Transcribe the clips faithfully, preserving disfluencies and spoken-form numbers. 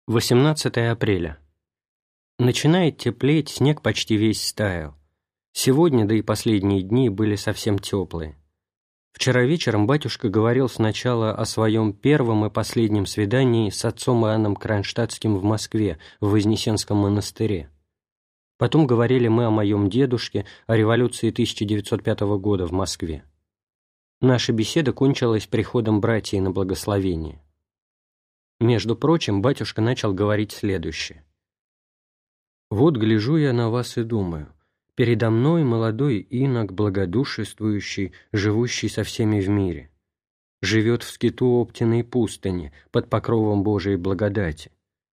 восемнадцатое апреля. Начинает теплеть, снег почти весь стаял. Сегодня, да и последние дни, были совсем теплые. Вчера вечером батюшка говорил сначала о своем первом и последнем свидании с отцом Иоанном Кронштадтским в Москве, в Вознесенском монастыре. Потом говорили мы о моем дедушке, о революции тысяча девятьсот пятого года в Москве. Наша беседа кончилась приходом братьев на благословение. Между прочим, батюшка начал говорить следующее. «Вот гляжу я на вас и думаю, передо мной молодой инок, благодушествующий, живущий со всеми в мире. Живет в скиту Оптиной пустыни, под покровом Божией благодати.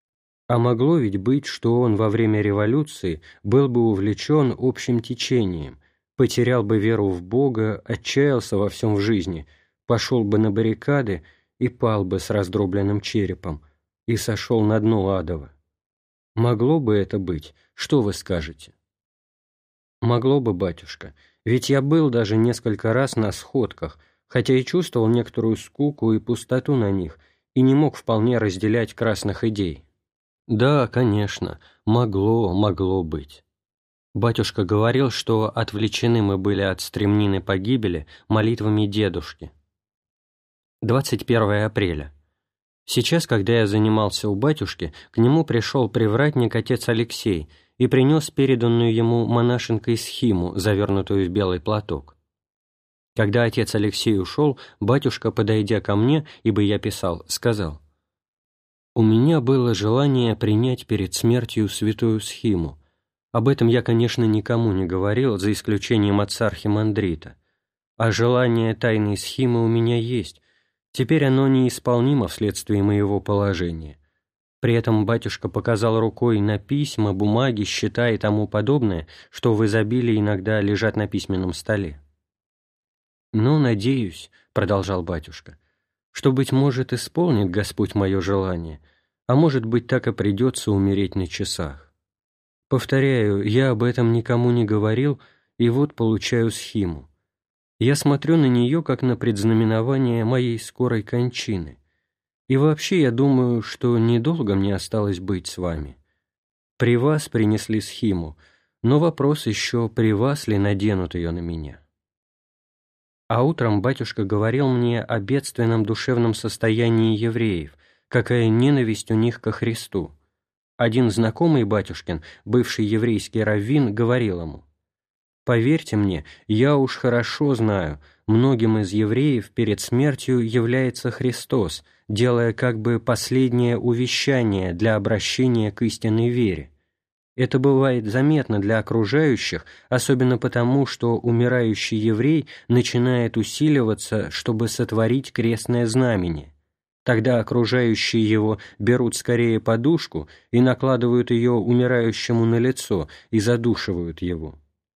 А могло ведь быть, что он во время революции был бы увлечен общим течением, потерял бы веру в Бога, отчаялся во всем в жизни, пошел бы на баррикады и пал бы с раздробленным черепом, и сошел на дно адово. Могло бы это быть? Что вы скажете?» «Могло бы, батюшка, ведь я был даже несколько раз на сходках, хотя и чувствовал некоторую скуку и пустоту на них, и не мог вполне разделять красных идей». «Да, конечно, могло, могло быть». Батюшка говорил, что отвлечены мы были от стремнины погибели молитвами дедушки. двадцать первое апреля. Сейчас, когда я занимался у батюшки, к нему пришел привратник отец Алексей и принес переданную ему монашенкой схиму, завернутую в белый платок. Когда отец Алексей ушел, батюшка, подойдя ко мне, ибо я писал, сказал: «У меня было желание принять перед смертью святую схиму. Об этом я, конечно, никому не говорил, за исключением отца архимандрита. А желание тайной схимы у меня есть. Теперь оно неисполнимо вследствие моего положения». При этом батюшка показал рукой на письма, бумаги, счета и тому подобное, что в изобилии иногда лежат на письменном столе. «Но, надеюсь, — продолжал батюшка, — что, быть может, исполнит Господь мое желание, а может быть, так и придется умереть на часах. Повторяю, я об этом никому не говорил, и вот получаю схиму. Я смотрю на нее, как на предзнаменование моей скорой кончины. И вообще я думаю, что недолго мне осталось быть с вами. При вас принесли схиму, но вопрос еще, при вас ли наденут ее на меня». А утром батюшка говорил мне о бедственном душевном состоянии евреев, какая ненависть у них ко Христу. Один знакомый батюшкин, бывший еврейский раввин, говорил ему: «Поверьте мне, я уж хорошо знаю, многим из евреев перед смертью является Христос, делая как бы последнее увещание для обращения к истинной вере. Это бывает заметно для окружающих, особенно потому, что умирающий еврей начинает усиливаться, чтобы сотворить крестное знамение. Тогда окружающие его берут скорее подушку и накладывают ее умирающему на лицо и задушивают его».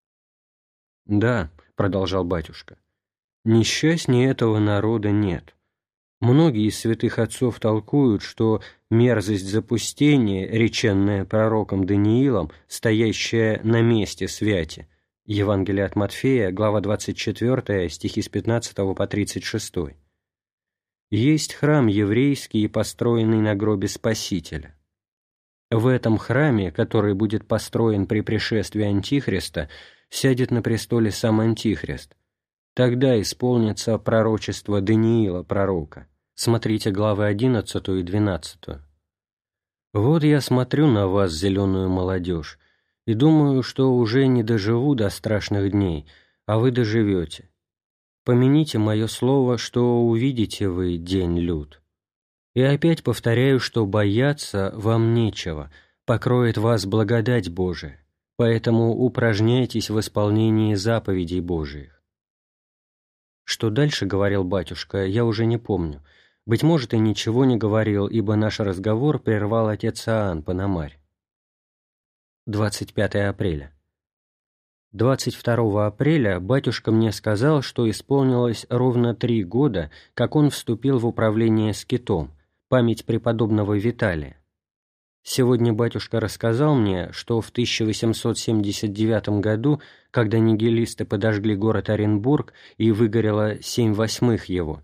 «Да, — продолжал батюшка, — несчастнее этого народа нет. Многие из святых отцов толкуют, что мерзость запустения, реченная пророком Даниилом, стоящая на месте святи, Евангелие от Матфея, глава двадцать четвёртая, стихи с пятнадцатого по тридцать шестой, есть храм еврейский, построенный на гробе Спасителя. В этом храме, который будет построен при пришествии Антихриста, сядет на престоле сам Антихрист. Тогда исполнится пророчество Даниила пророка. Смотрите главы одиннадцатую и двенадцатую. Вот я смотрю на вас, зеленую молодежь, и думаю, что уже не доживу до страшных дней, а вы доживете. Помяните мое слово, что увидите вы день лют. И опять повторяю, что бояться вам нечего, покроет вас благодать Божия, поэтому упражняйтесь в исполнении заповедей Божиих». Что дальше говорил батюшка, я уже не помню. Быть может, и ничего не говорил, ибо наш разговор прервал отец Иоанн Пономарь. двадцать пятое апреля. двадцать второго апреля батюшка мне сказал, что исполнилось ровно три года, как он вступил в управление скитом, память преподобного Виталия. Сегодня батюшка рассказал мне, что в тысяча восемьсот семьдесят девятом году, когда нигилисты подожгли город Оренбург и выгорело семь восьмых его,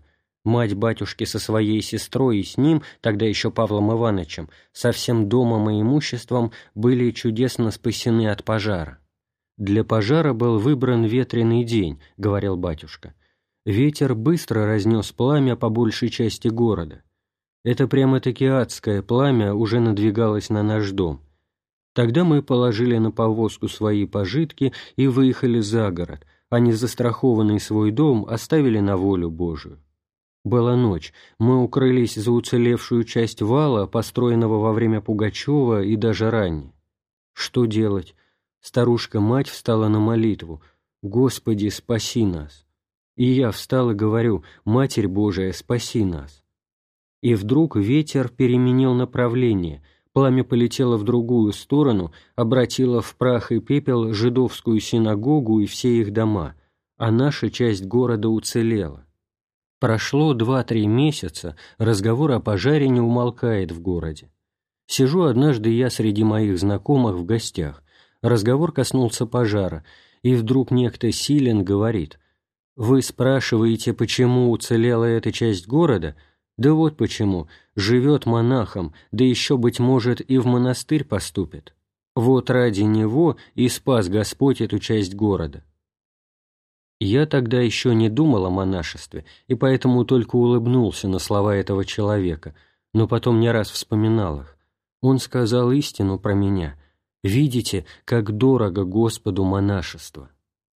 Мать батюшки со своей сестрой и с ним, тогда еще Павлом Ивановичем, со всем домом и имуществом были чудесно спасены от пожара. «Для пожара был выбран ветреный день», — говорил батюшка. «Ветер быстро разнес пламя по большей части города. Это прямо-таки адское пламя уже надвигалось на наш дом. Тогда мы положили на повозку свои пожитки и выехали за город, а незастрахованный свой дом оставили на волю Божию. Была ночь, мы укрылись за уцелевшую часть вала, построенного во время Пугачева и даже ранее. Что делать? Старушка-мать встала на молитву: «Господи, спаси нас!» И я встал и говорю: «Матерь Божия, спаси нас!» И вдруг ветер переменил направление, пламя полетело в другую сторону, обратило в прах и пепел жидовскую синагогу и все их дома, а наша часть города уцелела. Прошло два-три месяца, разговор о пожаре не умолкает в городе. Сижу однажды я среди моих знакомых в гостях, разговор коснулся пожара, и вдруг некто Силен говорит: «Вы спрашиваете, почему уцелела эта часть города? Да вот почему. Живет монахом, да еще, быть может, и в монастырь поступит. Вот ради него и спас Господь эту часть города». Я тогда еще не думал о монашестве, и поэтому только улыбнулся на слова этого человека, но потом не раз вспоминал их. Он сказал истину про меня: «Видите, как дорого Господу монашество».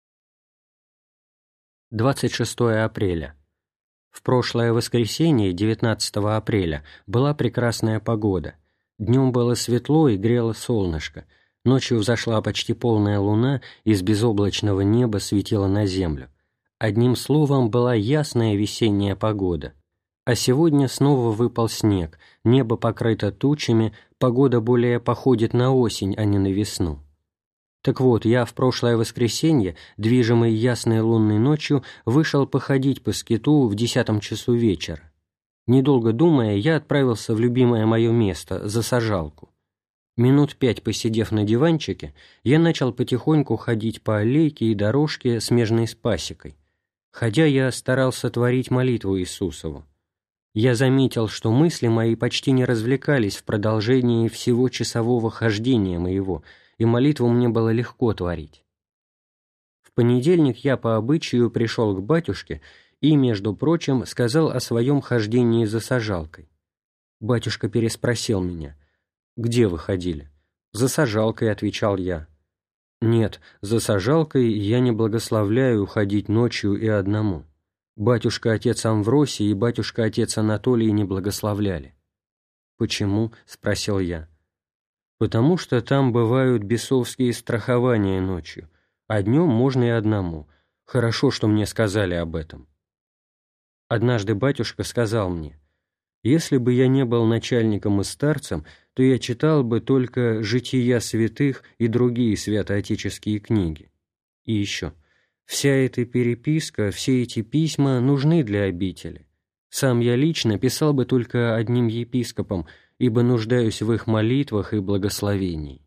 двадцать шестое апреля. В прошлое воскресенье, девятнадцатого апреля, была прекрасная погода. Днем было светло и грело солнышко. Ночью взошла почти полная луна, и с безоблачного неба светила на землю. Одним словом, была ясная весенняя погода. А сегодня снова выпал снег, небо покрыто тучами, погода более походит на осень, а не на весну. Так вот, я в прошлое воскресенье, движимый ясной лунной ночью, вышел походить по скиту в десятом часу вечера. Недолго думая, я отправился в любимое мое место, за сажалку. Минут пять посидев на диванчике, я начал потихоньку ходить по аллейке и дорожке, смежной с пасекой. Ходя, я старался творить молитву Иисусову. Я заметил, что мысли мои почти не развлекались в продолжении всего часового хождения моего, и молитву мне было легко творить. В понедельник я по обычаю пришел к батюшке и, между прочим, сказал о своем хождении за сажалкой. Батюшка переспросил меня: «Где вы ходили?» «За сажалкой», — отвечал я. «Нет, за сажалкой я не благословляю ходить ночью и одному. Батюшка-отец Амвросий и батюшка-отец Анатолий не благословляли». «Почему?» — спросил я. «Потому что там бывают бесовские страхования ночью, а днем можно и одному. Хорошо, что мне сказали об этом». Однажды батюшка сказал мне: «Если бы я не был начальником и старцем, то я читал бы только «Жития святых» и другие святоотеческие книги». И еще: вся эта переписка, все эти письма нужны для обители. Сам я лично писал бы только одним епископам, ибо нуждаюсь в их молитвах и благословении».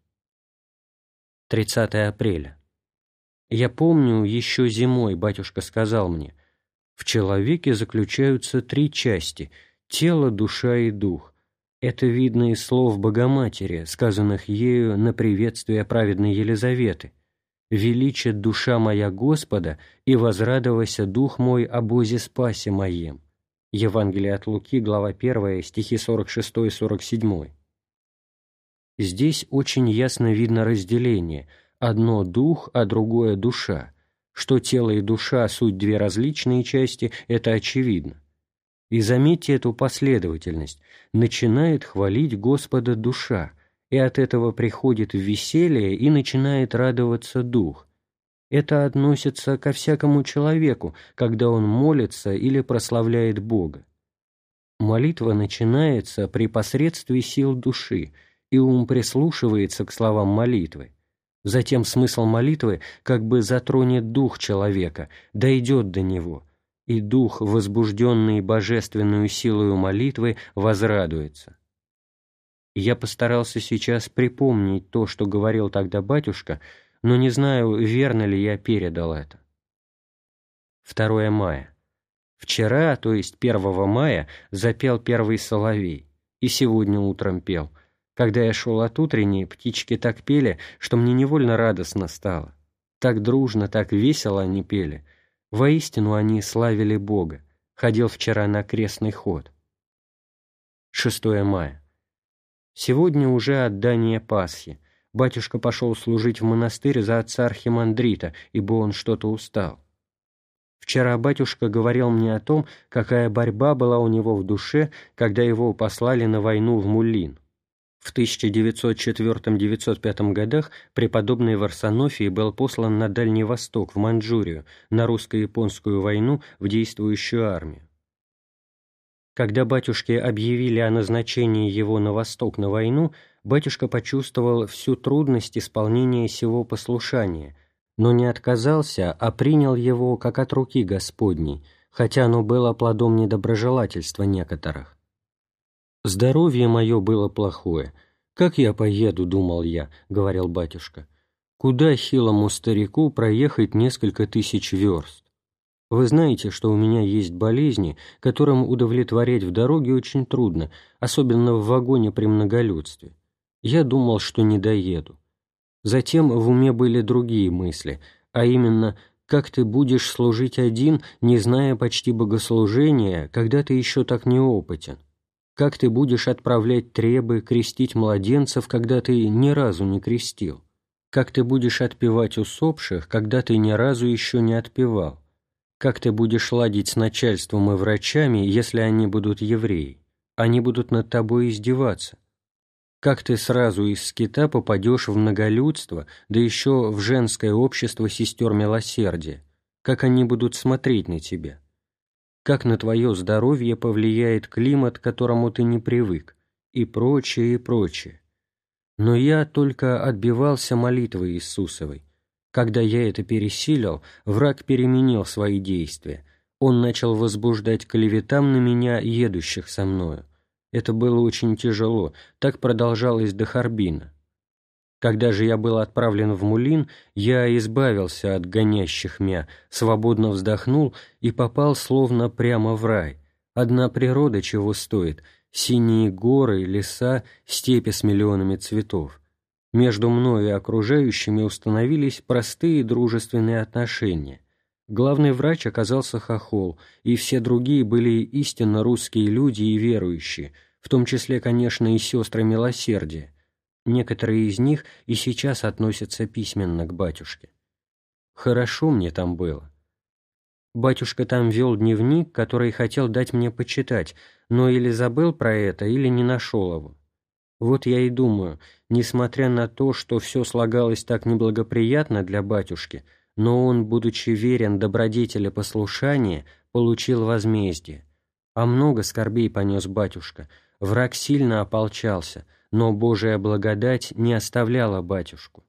тридцатое апреля. Я помню, еще зимой батюшка сказал мне: «В человеке заключаются три части — тело, душа и дух. Это видно из слов Богоматери, сказанных ею на приветствие праведной Елизаветы: «Величит душа моя Господа, и возрадовался дух мой о Бозе спасе моем». Евангелие от Луки, глава первая, стихи сорок шесть и сорок семь. Здесь очень ясно видно разделение: одно дух, а другое душа. Что тело и душа — суть две различные части, это очевидно. И заметьте эту последовательность: начинает хвалить Господа душа, и от этого приходит в веселье и начинает радоваться дух. Это относится ко всякому человеку, когда он молится или прославляет Бога. Молитва начинается при посредстве сил души, и ум прислушивается к словам молитвы. Затем смысл молитвы как бы затронет дух человека, дойдет до него, и дух, возбужденный божественную силою молитвы, возрадуется. Я постарался сейчас припомнить то, что говорил тогда батюшка, но не знаю, верно ли я передал это. второе мая. Вчера, то есть первого мая, запел первый соловей, и сегодня утром пел. Когда я шел от утренней, птички так пели, что мне невольно радостно стало. Так дружно, так весело они пели. Воистину они славили Бога. Ходил вчера на крестный ход. шестое мая. Сегодня уже отдание Пасхи. Батюшка пошел служить в монастырь за отца архимандрита, ибо он что-то устал. Вчера батюшка говорил мне о том, какая борьба была у него в душе, когда его послали на войну в Мулин. В тысяча девятьсот четвёртом — девятьсот пятом годах преподобный Варсонофий был послан на Дальний Восток, в Маньчжурию, на русско-японскую войну в действующую армию. Когда батюшке объявили о назначении его на восток на войну, батюшка почувствовал всю трудность исполнения сего послушания, но не отказался, а принял его как от руки Господней, хотя оно было плодом недоброжелательства некоторых. «Здоровье мое было плохое. Как я поеду, — думал я, — говорил батюшка, — куда хилому старику проехать несколько тысяч верст? Вы знаете, что у меня есть болезни, которым удовлетворять в дороге очень трудно, особенно в вагоне при многолюдстве. Я думал, что не доеду. Затем в уме были другие мысли, а именно, как ты будешь служить один, не зная почти богослужения, когда ты еще так неопытен? Как ты будешь отправлять требы, крестить младенцев, когда ты ни разу не крестил? Как ты будешь отпевать усопших, когда ты ни разу еще не отпевал? Как ты будешь ладить с начальством и врачами, если они будут евреи? Они будут над тобой издеваться. Как ты сразу из скита попадешь в многолюдство, да еще в женское общество сестер милосердия? Как они будут смотреть на тебя? Как на твое здоровье повлияет климат, к которому ты не привык? И прочее, и прочее. Но я только отбивался молитвой Иисусовой. Когда я это пересилил, враг переменил свои действия. Он начал возбуждать клеветам на меня, едущих со мною. Это было очень тяжело, так продолжалось до Харбина. Когда же я был отправлен в Мулин, я избавился от гонящих мя, свободно вздохнул и попал словно прямо в рай. Одна природа чего стоит: синие горы, леса, степи с миллионами цветов. Между мною и окружающими установились простые дружественные отношения. Главный врач оказался хохол, и все другие были истинно русские люди и верующие, в том числе, конечно, и сестры милосердия. Некоторые из них и сейчас относятся письменно к батюшке. Хорошо мне там было. Батюшка там вел дневник, который хотел дать мне почитать, но или забыл про это, или не нашел его. Вот я и думаю, несмотря на то, что все слагалось так неблагоприятно для батюшки, но он, будучи верен добродетели послушания, получил возмездие. А много скорбей понес батюшка, враг сильно ополчался, но Божия благодать не оставляла батюшку.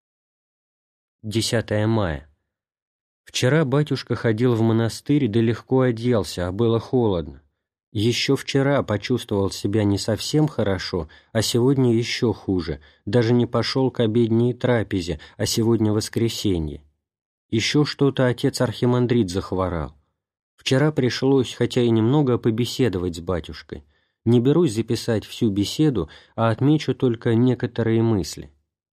десятое мая. Вчера батюшка ходил в монастырь, да легко оделся, а было холодно. Еще вчера почувствовал себя не совсем хорошо, а сегодня еще хуже, даже не пошел к обедней трапезе, а сегодня воскресенье. Еще что-то отец архимандрит захворал. Вчера пришлось, хотя и немного, побеседовать с батюшкой. Не берусь записать всю беседу, а отмечу только некоторые мысли.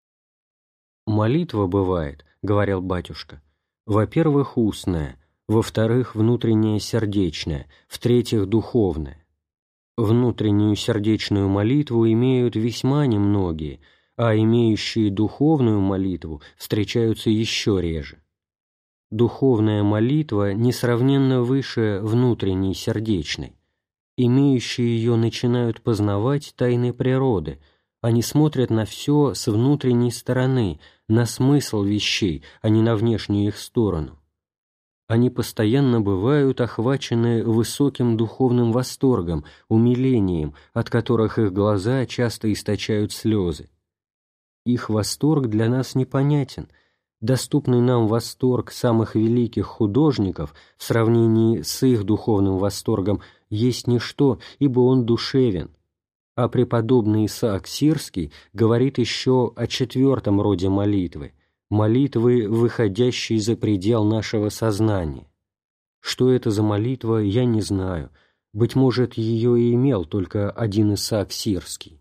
«Молитва бывает, — говорил батюшка, — во-первых, устная, во-вторых, внутренняя сердечная, в-третьих, духовная. Внутреннюю сердечную молитву имеют весьма немногие, а имеющие духовную молитву встречаются еще реже. Духовная молитва несравненно выше внутренней сердечной. Имеющие ее начинают познавать тайны природы, они смотрят на все с внутренней стороны, на смысл вещей, а не на внешнюю их сторону. Они постоянно бывают охвачены высоким духовным восторгом, умилением, от которых их глаза часто источают слезы. Их восторг для нас непонятен. Доступный нам восторг самых великих художников в сравнении с их духовным восторгом есть ничто, ибо он душевен. А преподобный Исаак Сирский говорит еще о четвертом роде молитвы, молитвы, выходящей за предел нашего сознания. Что это за молитва, я не знаю. Быть может, ее и имел только один Исаак Сирский.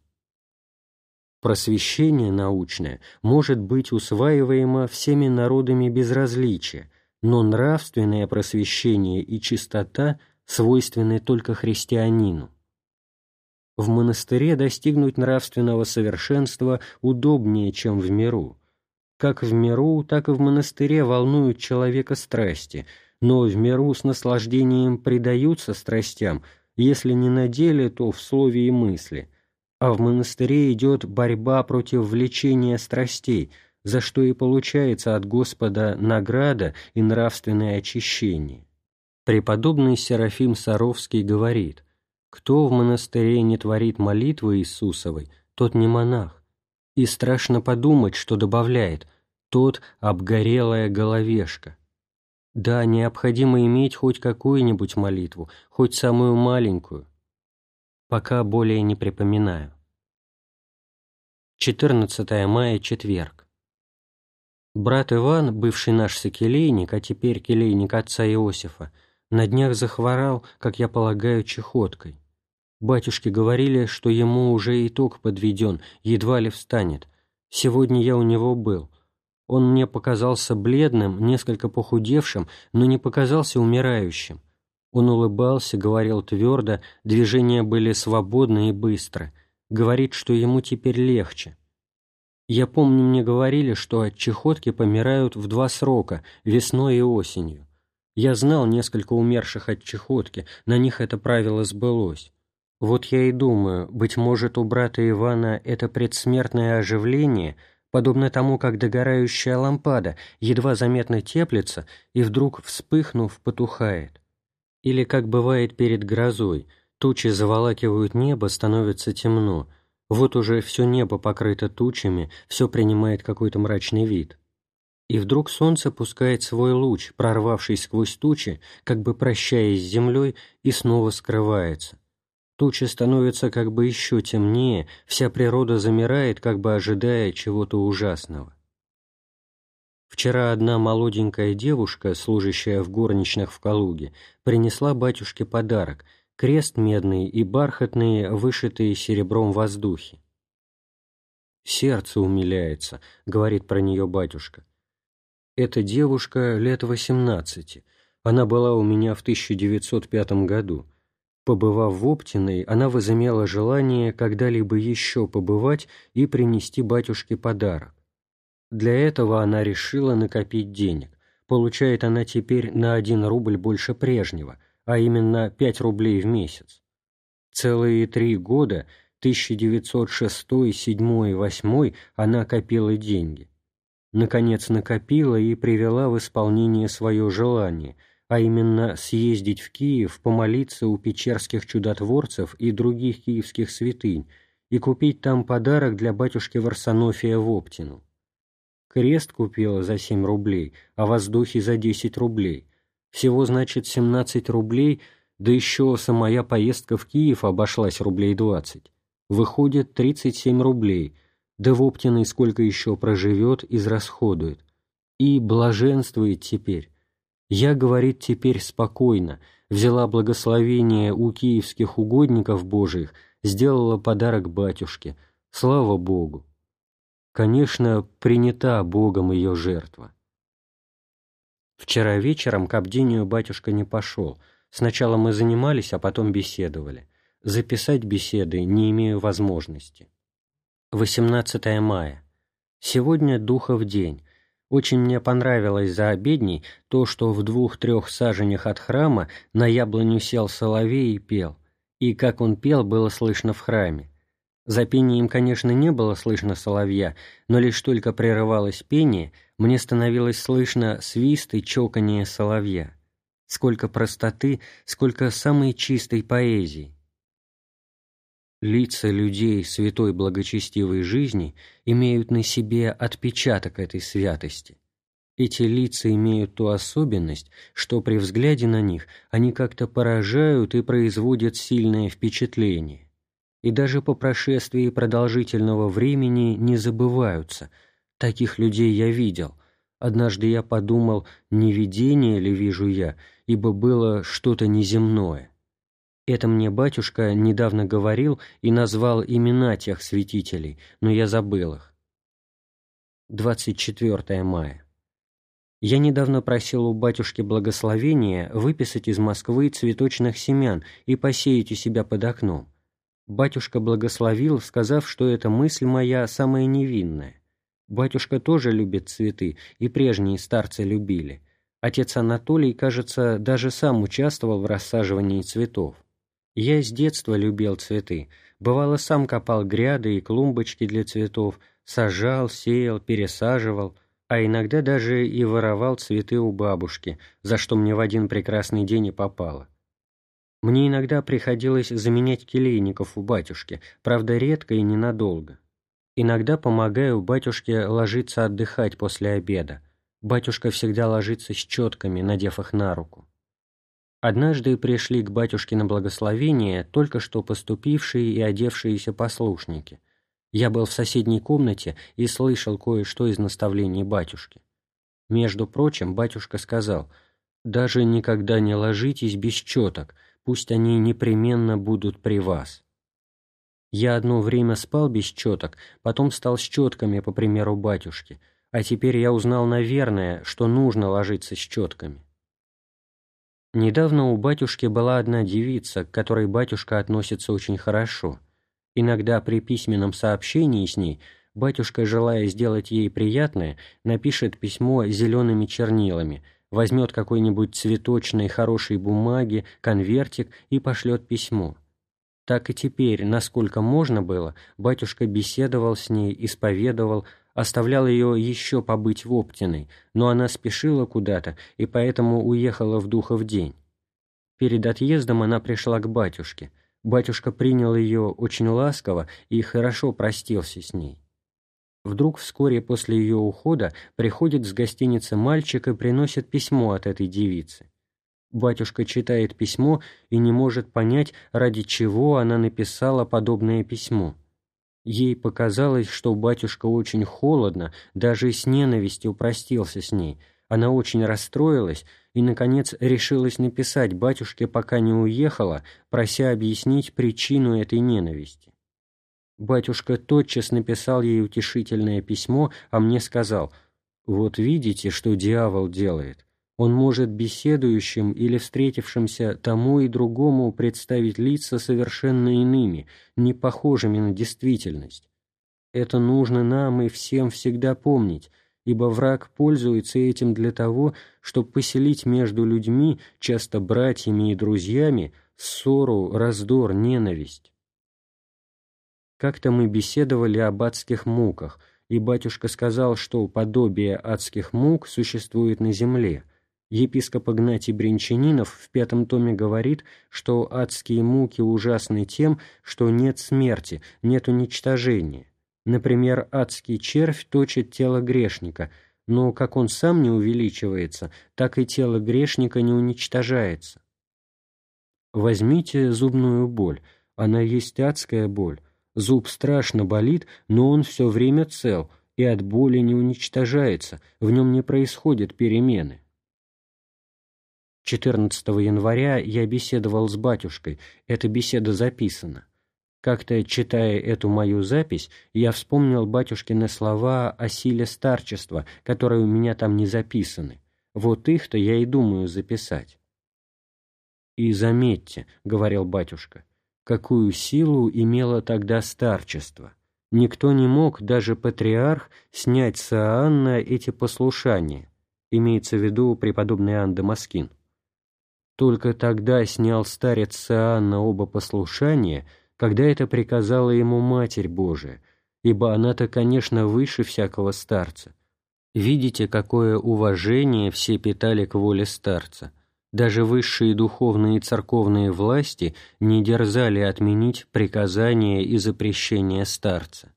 Просвещение научное может быть усваиваемо всеми народами без различия, но нравственное просвещение и чистота свойственны только христианину. В монастыре достигнуть нравственного совершенства удобнее, чем в миру. Как в миру, так и в монастыре волнуют человека страсти, но в миру с наслаждением предаются страстям, если не на деле, то в слове и мысли, а в монастыре идет борьба против влечения страстей, за что и получается от Господа награда и нравственное очищение. Преподобный Серафим Саровский говорит: «Кто в монастыре не творит молитвы Иисусовой, тот не монах, и страшно подумать, что добавляет: тот обгорелая головешка». Да, необходимо иметь хоть какую-нибудь молитву, хоть самую маленькую. Пока более не припоминаю. четырнадцатое мая, четверг. Брат Иван, бывший наш сокелейник, а теперь келейник отца Иосифа, на днях захворал, как я полагаю, чехоткой. Батюшки говорили, что ему уже итог подведен, едва ли встанет. Сегодня я у него был. Он мне показался бледным, несколько похудевшим, но не показался умирающим. Он улыбался, говорил твердо, движения были свободны и быстры. Говорит, что ему теперь легче. Я помню, мне говорили, что от чехотки помирают в два срока, весной и осенью. Я знал несколько умерших от чехотки, на них это правило сбылось. Вот я и думаю, быть может, у брата Ивана это предсмертное оживление – подобно тому, как догорающая лампада едва заметно теплится и вдруг, вспыхнув, потухает. Или, как бывает перед грозой, тучи заволакивают небо, становится темно, вот уже все небо покрыто тучами, все принимает какой-то мрачный вид. И вдруг солнце пускает свой луч, прорвавшись сквозь тучи, как бы прощаясь с землей, и снова скрывается. Тучи становятся как бы еще темнее, вся природа замирает, как бы ожидая чего-то ужасного. Вчера одна молоденькая девушка, служащая в горничных в Калуге, принесла батюшке подарок – крест медный и бархатные, вышитые серебром воздухи. «Сердце умиляется», — говорит про нее батюшка. «Эта девушка лет восемнадцати. Она была у меня в тысяча девятьсот пятом году. Побывав в Оптиной, она возымела желание когда-либо еще побывать и принести батюшке подарок. Для этого она решила накопить денег. Получает она теперь на один рубль больше прежнего, а именно пять рублей в месяц. Целые три года, тысяча девятьсот шестой, седьмой и восьмой, она копила деньги. Наконец накопила и привела в исполнение свое желание – а именно съездить в Киев, помолиться у печерских чудотворцев и других киевских святынь и купить там подарок для батюшки Варсонофия в Оптину. Крест купила за семь рублей, а воздухи за десять рублей. Всего, значит, семнадцать рублей, да еще самая поездка в Киев обошлась рублей двадцать. Выходит тридцать семь рублей, да в Оптиной сколько еще проживет, израсходует. И блаженствует теперь. Я, говорит, теперь спокойно, взяла благословение у киевских угодников Божиих, сделала подарок батюшке. Слава Богу! Конечно, принята Богом ее жертва. Вчера вечером к бдению батюшка не пошел. Сначала мы занимались, а потом беседовали. Записать беседы не имею возможности. восемнадцатое мая. Сегодня Духов день. Очень мне понравилось за обедней то, что в двух-трех саженях от храма на яблоню сел соловей и пел, и как он пел, было слышно в храме. За пением, конечно, не было слышно соловья, но лишь только прерывалось пение, мне становилось слышно свист и чоканье соловья. Сколько простоты, сколько самой чистой поэзии. Лица людей святой благочестивой жизни имеют на себе отпечаток этой святости. Эти лица имеют ту особенность, что при взгляде на них они как-то поражают и производят сильное впечатление. И даже по прошествии продолжительного времени не забываются. Таких людей я видел. Однажды я подумал, не видение ли вижу я, ибо было что-то неземное. Это мне батюшка недавно говорил и назвал имена тех святителей, но я забыл их. двадцать четвёртое мая. Я недавно просил у батюшки благословения выписать из Москвы цветочных семян и посеять у себя под окном. Батюшка благословил, сказав, что эта мысль моя самая невинная. Батюшка тоже любит цветы, и прежние старцы любили. Отец Анатолий, кажется, даже сам участвовал в рассаживании цветов. Я с детства любил цветы. Бывало, сам копал гряды и клумбочки для цветов, сажал, сеял, пересаживал, а иногда даже и воровал цветы у бабушки, за что мне в один прекрасный день и попало. Мне иногда приходилось заменять келейников у батюшки, правда, редко и ненадолго. Иногда помогаю батюшке ложиться отдыхать после обеда. Батюшка всегда ложится с четками, надев их на руку. Однажды пришли к батюшке на благословение только что поступившие и одевшиеся послушники. Я был в соседней комнате и слышал кое-что из наставлений батюшки. Между прочим, батюшка сказал: «Даже никогда не ложитесь без четок, пусть они непременно будут при вас». Я одно время спал без четок, потом стал с четками, по примеру батюшки, а теперь я узнал, наверное, что нужно ложиться с четками. Недавно у батюшки была одна девица, к которой батюшка относится очень хорошо. Иногда при письменном сообщении с ней батюшка, желая сделать ей приятное, напишет письмо зелеными чернилами, возьмет какой-нибудь цветочной хорошей бумаги, конвертик и пошлет письмо. Так и теперь, насколько можно было, батюшка беседовал с ней, исповедовал, оставлял ее еще побыть в Оптиной, но она спешила куда-то и поэтому уехала в Духов день. Перед отъездом она пришла к батюшке. Батюшка принял ее очень ласково и хорошо простился с ней. Вдруг вскоре после ее ухода приходит с гостиницы мальчик и приносит письмо от этой девицы. Батюшка читает письмо и не может понять, ради чего она написала подобное письмо. Ей показалось, что батюшка очень холодно, даже с ненавистью простился с ней. Она очень расстроилась и, наконец, решилась написать батюшке, пока не уехала, прося объяснить причину этой ненависти. Батюшка тотчас написал ей утешительное письмо, а мне сказал: «Вот видите, что дьявол делает. Он может беседующим или встретившимся тому и другому представить лица совершенно иными, не похожими на действительность. Это нужно нам и всем всегда помнить, ибо враг пользуется этим для того, чтобы поселить между людьми, часто братьями и друзьями, ссору, раздор, ненависть». Как-то мы беседовали об адских муках, и батюшка сказал, что подобие адских мук существует на земле. Епископ Игнатий Бринчанинов в пятом томе говорит, что адские муки ужасны тем, что нет смерти, нет уничтожения. Например, адский червь точит тело грешника, но как он сам не увеличивается, так и тело грешника не уничтожается. Возьмите зубную боль, она есть адская боль. Зуб страшно болит, но он все время цел, и от боли не уничтожается, в нем не происходят перемены. четырнадцатого января я беседовал с батюшкой, эта беседа записана. Как-то, читая эту мою запись, я вспомнил батюшкины слова о силе старчества, которые у меня там не записаны. Вот их-то я и думаю записать. «И заметьте, — говорил батюшка, — какую силу имело тогда старчество. Никто не мог, даже патриарх, снять с Иоанна эти послушания», имеется в виду преподобный Иоанн Дамаскин. Только тогда снял старец с Иоанна оба послушания, когда это приказала ему Матерь Божия, ибо она-то, конечно, выше всякого старца. Видите, какое уважение все питали к воле старца. Даже высшие духовные и церковные власти не дерзали отменить приказания и запрещения старца.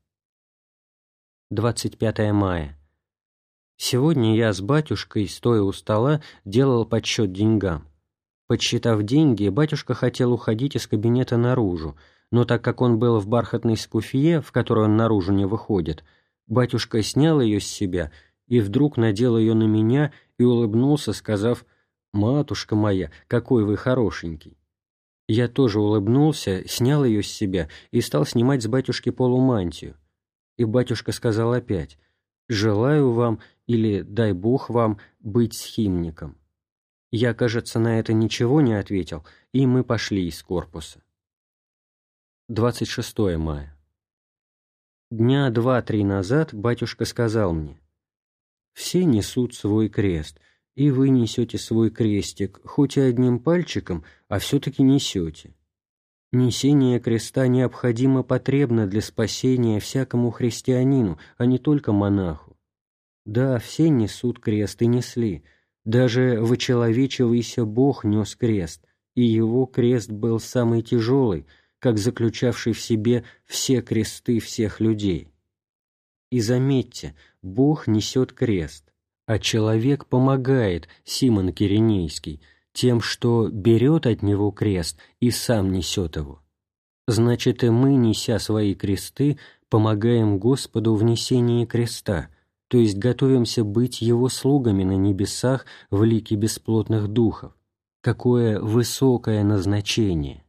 двадцать пятое мая. Сегодня я с батюшкой, стоя у стола, делал подсчет деньгам. Подсчитав деньги, батюшка хотел уходить из кабинета наружу, но так как он был в бархатной скуфье, в которой он наружу не выходит, батюшка снял ее с себя и вдруг надел ее на меня и улыбнулся, сказав: «Матушка моя, какой вы хорошенький!» Я тоже улыбнулся, снял ее с себя и стал снимать с батюшки полумантию. И батюшка сказал опять: «Желаю вам, или дай Бог вам, быть схимником». Я, кажется, на это ничего не ответил, и мы пошли из корпуса. двадцать шестое мая. Дня два-три назад батюшка сказал мне: «Все несут свой крест, и вы несете свой крестик, хоть и одним пальчиком, а все-таки несете. Несение креста необходимо потребно для спасения всякому христианину, а не только монаху. Да, все несут крест и несли, даже вочеловечивайся Бог нес крест, и его крест был самый тяжелый, как заключавший в себе все кресты всех людей. И заметьте, Бог несет крест, а человек помогает, Симон Киринейский, тем, что берет от него крест и сам несет его. Значит, и мы, неся свои кресты, помогаем Господу в несении креста, то есть готовимся быть Его слугами на небесах в лике бесплотных духов. Какое высокое назначение!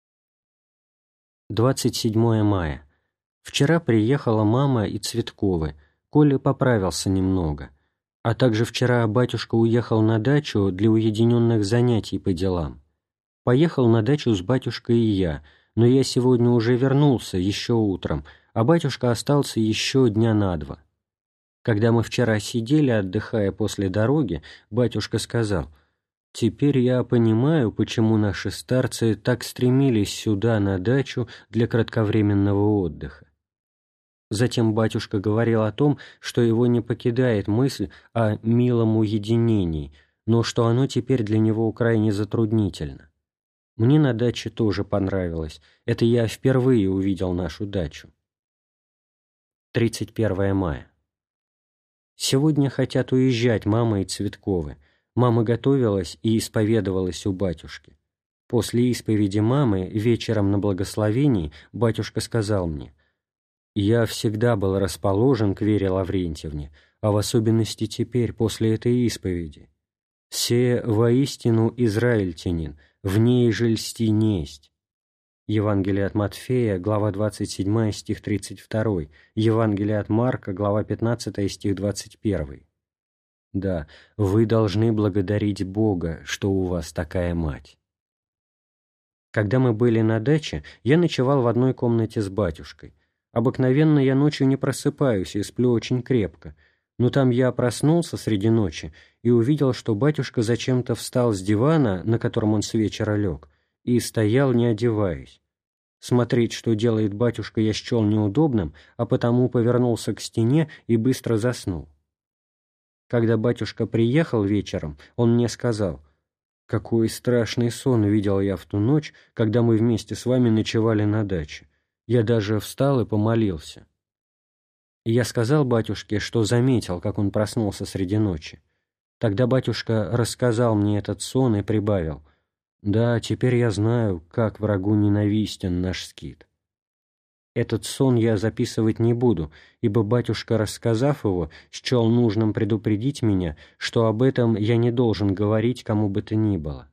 двадцать седьмое мая. Вчера приехала мама и Цветковы, Коля поправился немного, а также вчера батюшка уехал на дачу для уединенных занятий по делам. Поехал на дачу с батюшкой и я, но я сегодня уже вернулся, еще утром, а батюшка остался еще дня на два. Когда мы вчера сидели, отдыхая после дороги, батюшка сказал: «Теперь я понимаю, почему наши старцы так стремились сюда, на дачу, для кратковременного отдыха». Затем батюшка говорил о том, что его не покидает мысль о милом уединении, но что оно теперь для него крайне затруднительно. Мне на даче тоже понравилось, это я впервые увидел нашу дачу. тридцать первое мая. Сегодня хотят уезжать мама и Цветковы. Мама готовилась и исповедовалась у батюшки. После исповеди мамы вечером на благословении батюшка сказал мне: «Я всегда был расположен к Вере Лаврентьевне, а в особенности теперь, после этой исповеди. Се воистину израильтянин, в ней же льсти несть». Евангелие от Матфея, глава двадцать седьмая, стих тридцать два, Евангелие от Марка, глава пятнадцатая, стих двадцать первый. Да, вы должны благодарить Бога, что у вас такая мать. Когда мы были на даче, я ночевал в одной комнате с батюшкой. Обыкновенно я ночью не просыпаюсь и сплю очень крепко, но там я проснулся среди ночи и увидел, что батюшка зачем-то встал с дивана, на котором он с вечера лег, и стоял, не одеваясь. Смотреть, что делает батюшка, я счел неудобным, а потому повернулся к стене и быстро заснул. Когда батюшка приехал вечером, он мне сказал: «Какой страшный сон видел я в ту ночь, когда мы вместе с вами ночевали на даче. Я даже встал и помолился». И я сказал батюшке, что заметил, как он проснулся среди ночи. Тогда батюшка рассказал мне этот сон и прибавил: «Да, теперь я знаю, как врагу ненавистен наш скит». Этот сон я записывать не буду, ибо батюшка, рассказав его, счел нужным предупредить меня, что об этом я не должен говорить кому бы то ни было.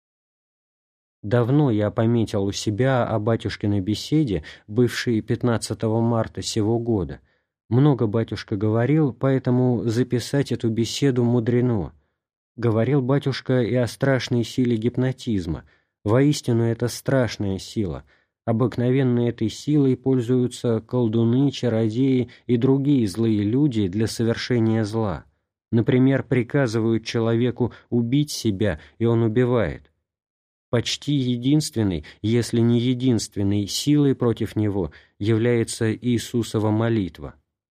Давно я пометил у себя о батюшкиной беседе, бывшей пятнадцатого марта сего года. Много батюшка говорил, поэтому записать эту беседу мудрено. Говорил батюшка и о страшной силе гипнотизма. Воистину, это страшная сила. Обыкновенно этой силой пользуются колдуны, чародеи и другие злые люди для совершения зла. Например, приказывают человеку убить себя, и он убивает. Почти единственной, если не единственной, силой против него является Иисусова молитва.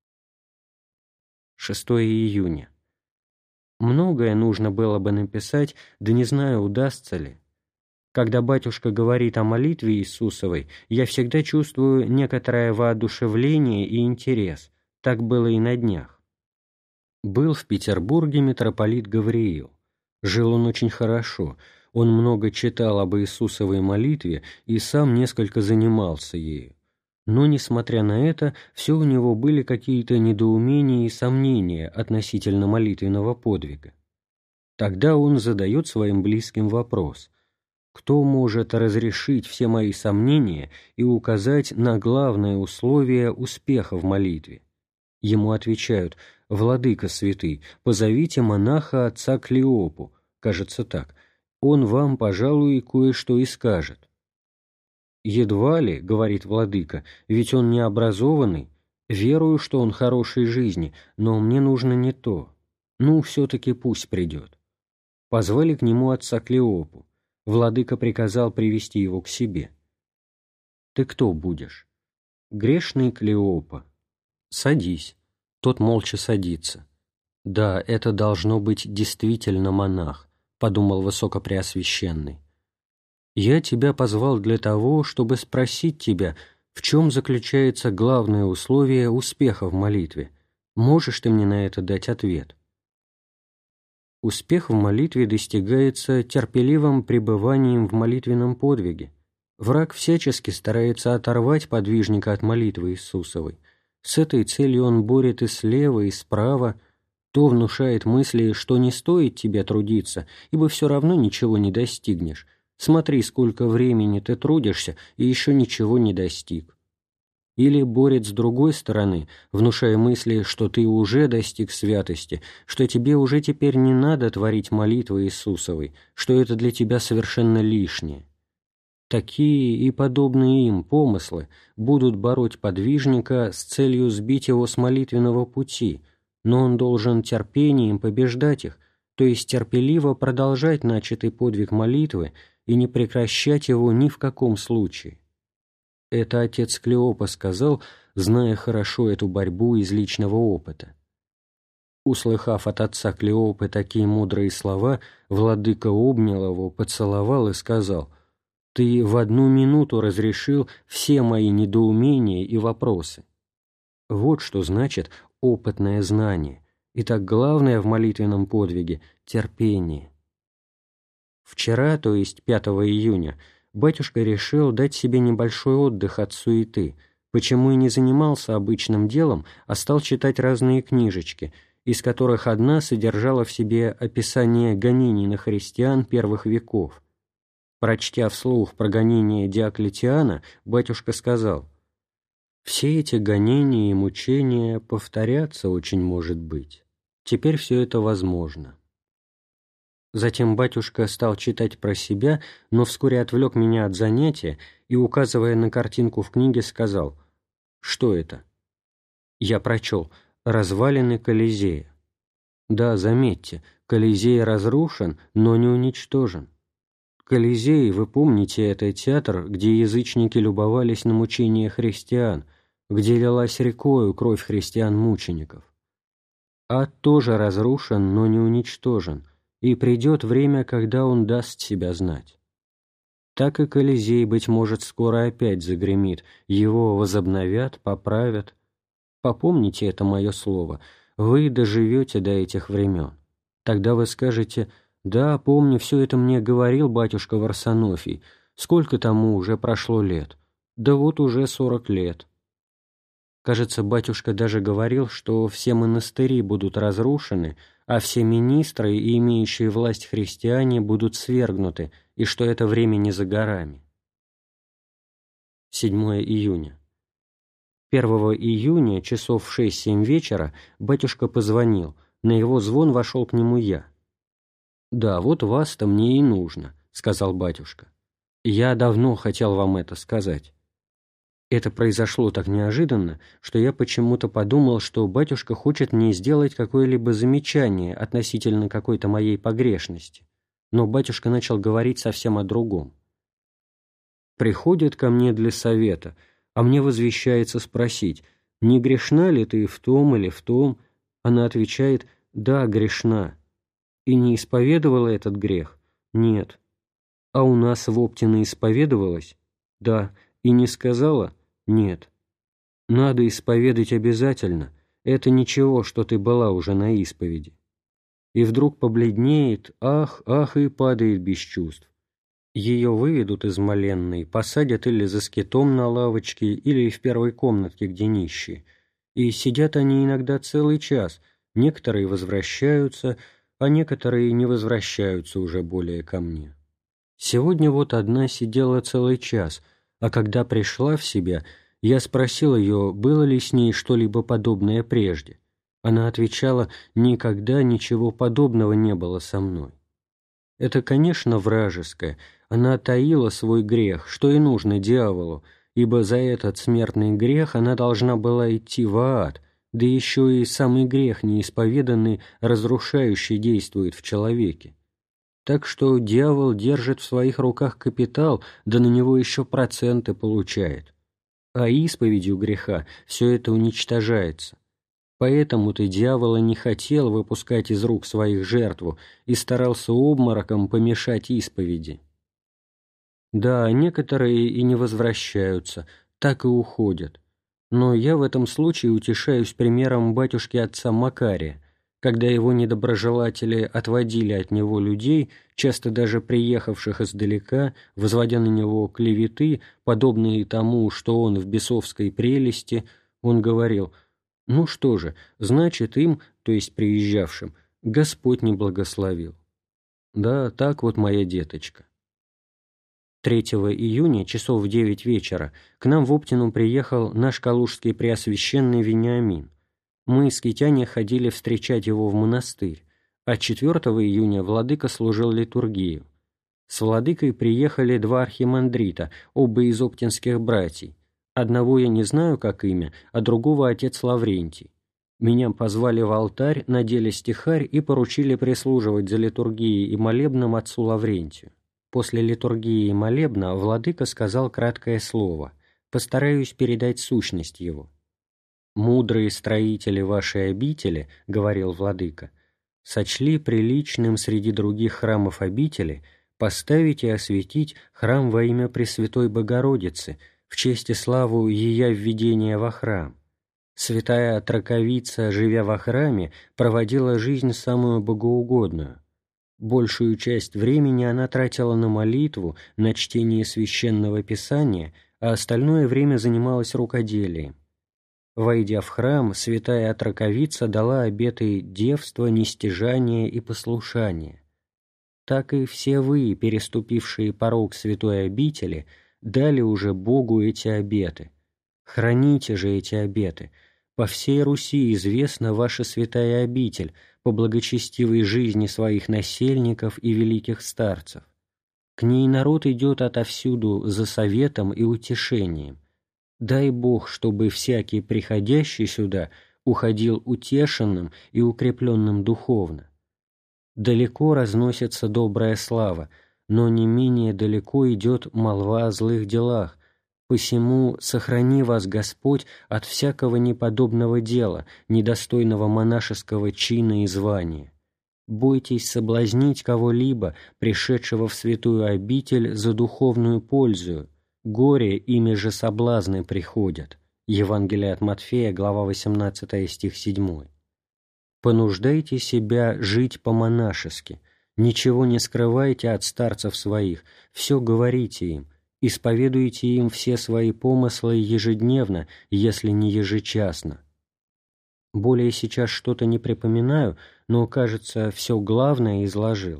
шестое июня. Многое нужно было бы написать, да не знаю, удастся ли. Когда батюшка говорит о молитве Иисусовой, я всегда чувствую некоторое воодушевление и интерес. Так было и на днях. Был в Петербурге митрополит Гавриил. Жил он очень хорошо. Он много читал об Иисусовой молитве и сам несколько занимался ею. Но, несмотря на это, все у него были какие-то недоумения и сомнения относительно молитвенного подвига. Тогда он задает своим близким вопрос: «Кто может разрешить все мои сомнения и указать на главное условие успеха в молитве?» Ему отвечают: «Владыка святый, позовите монаха отца Клеопу, кажется так, он вам, пожалуй, кое-что и скажет». «Едва ли, — говорит владыка, — ведь он необразованный, верую, что он хорошей жизни, но мне нужно не то. Ну, все-таки пусть придет». Позвали к нему отца Клеопу. Владыка приказал привести его к себе. «Ты кто будешь?» «Грешный Клеопа». «Садись». Тот молча садится. «Да, это должно быть действительно монах», — подумал Высокопреосвященный. «Я тебя позвал для того, чтобы спросить тебя, в чем заключается главное условие успеха в молитве. Можешь ты мне на это дать ответ?» Успех в молитве достигается терпеливым пребыванием в молитвенном подвиге. Враг всячески старается оторвать подвижника от молитвы Иисусовой. С этой целью он борет и слева, и справа, то внушает мысли, что не стоит тебе трудиться, ибо все равно ничего не достигнешь. Смотри, сколько времени ты трудишься, и еще ничего не достиг. Или борет с другой стороны, внушая мысли, что ты уже достиг святости, что тебе уже теперь не надо творить молитвы Иисусовой, что это для тебя совершенно лишнее. Такие и подобные им помыслы будут бороть подвижника с целью сбить его с молитвенного пути, но он должен терпением побеждать их, то есть терпеливо продолжать начатый подвиг молитвы и не прекращать его ни в каком случае. Это отец Клеопа сказал, зная хорошо эту борьбу из личного опыта. Услыхав от отца Клеопы такие мудрые слова, владыка обнял его, поцеловал и сказал: «Ты в одну минуту разрешил все мои недоумения и вопросы». Вот что значит опытное знание. Итак, главное в молитвенном подвиге — терпение. Вчера, то есть пятого июня, батюшка решил дать себе небольшой отдых от суеты, почему и не занимался обычным делом, а стал читать разные книжечки, из которых одна содержала в себе описание гонений на христиан первых веков. Прочтя вслух про гонения Диоклетиана, батюшка сказал: «Все эти гонения и мучения повторятся очень может быть. Теперь все это возможно». Затем батюшка стал читать про себя, но вскоре отвлек меня от занятия и, указывая на картинку в книге, сказал: «Что это?» Я прочел: «Развалины Колизея». Да, заметьте, Колизей разрушен, но не уничтожен. Колизей, вы помните, это театр, где язычники любовались на мучения христиан, где лилась рекою кровь христиан-мучеников. Ад тоже разрушен, но не уничтожен, и придет время, когда он даст себя знать. Так и Колизей, быть может, скоро опять загремит, его возобновят, поправят. Попомните это мое слово, вы доживете до этих времен. Тогда вы скажете: «Да, помню, все это мне говорил батюшка Варсонофий. Сколько тому уже прошло лет? Да вот уже сорок лет». Кажется, батюшка даже говорил, что все монастыри будут разрушены, а все министры и имеющие власть христиане будут свергнуты, и что это время не за горами. седьмого июня. первого июня, часов в шесть-семь вечера, батюшка позвонил, на его звон вошел к нему я. «Да, вот вас-то мне и нужно», — сказал батюшка. «Я давно хотел вам это сказать». Это произошло так неожиданно, что я почему-то подумал, что батюшка хочет мне сделать какое-либо замечание относительно какой-то моей погрешности, но батюшка начал говорить совсем о другом. Приходит ко мне для совета, а мне возвещается спросить: «Не грешна ли ты в том или в том?» Она отвечает: «Да, грешна». И не исповедовала этот грех? Нет. А у нас в Оптино исповедовалась? Да. И не сказала? Нет. Надо исповедать обязательно. Это ничего, что ты была уже на исповеди. И вдруг побледнеет, ах, ах, и падает без чувств. Ее выведут из моленной, посадят или за скитом на лавочке, или в первой комнатке, где нищие. И сидят они иногда целый час, некоторые возвращаются, а некоторые не возвращаются уже более ко мне. Сегодня вот одна сидела целый час, а когда пришла в себя, я спросил ее, было ли с ней что-либо подобное прежде. Она отвечала, никогда ничего подобного не было со мной. Это, конечно, вражеское, она таила свой грех, что и нужно дьяволу, ибо за этот смертный грех она должна была идти в ад, да еще и самый грех неисповеданный, разрушающий действует в человеке. Так что дьявол держит в своих руках капитал, да на него еще проценты получает. А исповедью греха все это уничтожается. Поэтому-то дьявол и не хотел выпускать из рук своих жертву и старался обмороком помешать исповеди. Да, некоторые и не возвращаются, так и уходят. Но я в этом случае утешаюсь примером батюшки отца Макария, когда его недоброжелатели отводили от него людей, часто даже приехавших издалека, возводя на него клеветы, подобные тому, что он в бесовской прелести, он говорил: «Ну что же, значит им, то есть приезжавшим, Господь не благословил». Да, так вот моя деточка. третьего июня, часов в девять вечера, к нам в Оптину приехал наш калужский преосвященный Вениамин. Мы, скитяне, ходили встречать его в монастырь, а четвертого июня владыка служил литургию. С владыкой приехали два архимандрита, оба из оптинских братьев. Одного я не знаю, как имя, а другого отец Лаврентий. Меня позвали в алтарь, надели стихарь и поручили прислуживать за литургией и молебном отцу Лаврентию. После литургии и молебна владыка сказал краткое слово, постараюсь передать сущность его. «Мудрые строители вашей обители, — говорил владыка, — сочли приличным среди других храмов обители поставить и осветить храм во имя Пресвятой Богородицы, в честь и славу ее введения во храм. Святая Траковица, живя во храме, проводила жизнь самую богоугодную. Большую часть времени она тратила на молитву, на чтение священного писания, а остальное время занималась рукоделием. Войдя в храм, святая Траковица дала обеты девства, нестяжания и послушания. Так и все вы, переступившие порог святой обители, дали уже Богу эти обеты. Храните же эти обеты. По всей Руси известна ваша святая обитель по благочестивой жизни своих насельников и великих старцев. К ней народ идет отовсюду за советом и утешением. Дай Бог, чтобы всякий приходящий сюда уходил утешенным и укрепленным духовно. Далеко разносится добрая слава, но не менее далеко идет молва о злых делах, посему сохрани вас Господь от всякого неподобного дела, недостойного монашеского чина и звания. Бойтесь соблазнить кого-либо, пришедшего в святую обитель за духовную пользу. Горе, ими же соблазны приходят. Евангелие от Матфея, глава восемнадцатая, стих седьмой. Понуждайте себя жить по-монашески, ничего не скрывайте от старцев своих, все говорите им, исповедуйте им все свои помыслы ежедневно, если не ежечасно. Более сейчас что-то не припоминаю, но, кажется, все главное изложил.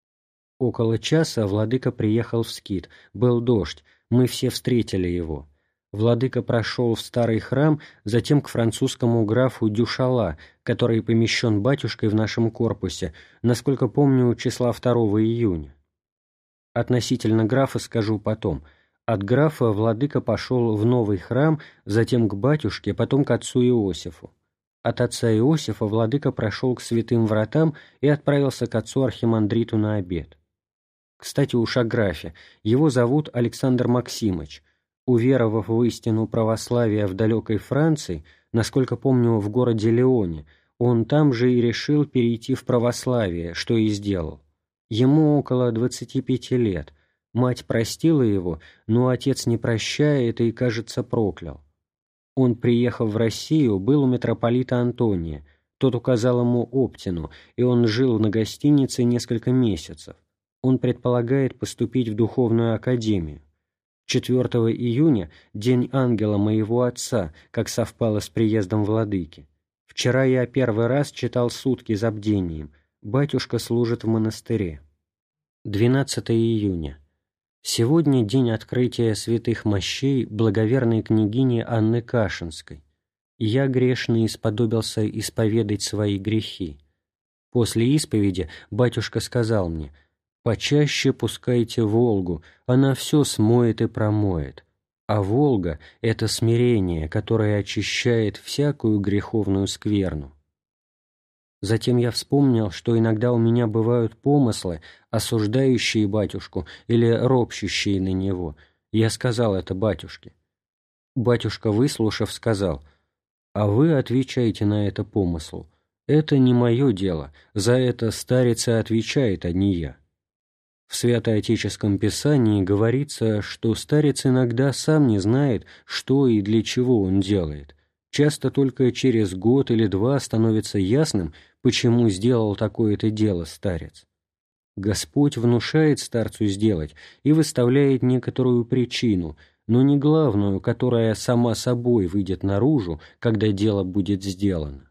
Около часа владыка приехал в скит, был дождь, мы все встретили его. Владыка прошел в старый храм, затем к французскому графу Дюшала, который помещен батюшкой в нашем корпусе, насколько помню, числа второго июня. Относительно графа скажу потом. От графа владыка пошел в новый храм, затем к батюшке, потом к отцу Иосифу. От отца Иосифа владыка прошел к святым вратам и отправился к отцу архимандриту на обед. Кстати, уж о графе. Его зовут Александр Максимыч. Уверовав в истину православия в далекой Франции, насколько помню, в городе Лионе, он там же и решил перейти в православие, что и сделал. Ему около двадцати пяти лет. Мать простила его, но отец не прощает и, кажется, проклял. Он, приехав в Россию, был у митрополита Антония. Тот указал ему Оптину, и он жил на гостинице несколько месяцев. Он предполагает поступить в духовную академию. четвёртого июня – день ангела моего отца, как совпало с приездом владыки. Вчера я первый раз читал сутки за бдением. Батюшка служит в монастыре. двенадцатого июня. Сегодня день открытия святых мощей благоверной княгини Анны Кашинской. Я, грешный, исподобился исповедать свои грехи. После исповеди батюшка сказал мне: «Почаще пускайте Волгу, она все смоет и промоет». А Волга — это смирение, которое очищает всякую греховную скверну. Затем я вспомнил, что иногда у меня бывают помыслы, осуждающие батюшку или ропщущие на него. Я сказал это батюшке. Батюшка, выслушав, сказал: «А вы отвечаете на это помыслу. Это не мое дело, за это старица отвечает, а не я». В Святоотеческом Писании говорится, что старец иногда сам не знает, что и для чего он делает. Часто только через год или два становится ясным, почему сделал такое-то дело старец. Господь внушает старцу сделать и выставляет некоторую причину, но не главную, которая сама собой выйдет наружу, когда дело будет сделано.